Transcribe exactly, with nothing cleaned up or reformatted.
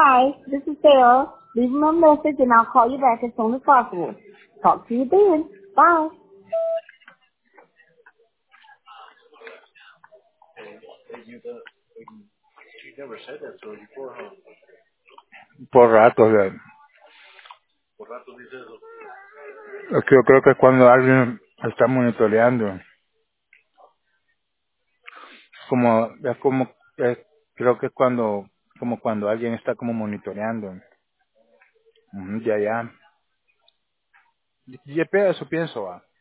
Hi, this is Sarah. Leave me a message and I'll call you back as soon as possible. Talk to you then. Bye. Por rato, ya. Es que yo creo que cuando alguien está monitoreando, como, es como, es- creo que es cuando, como cuando alguien está como monitoreando. Ujú, ya, ya. Y y eso pienso, va.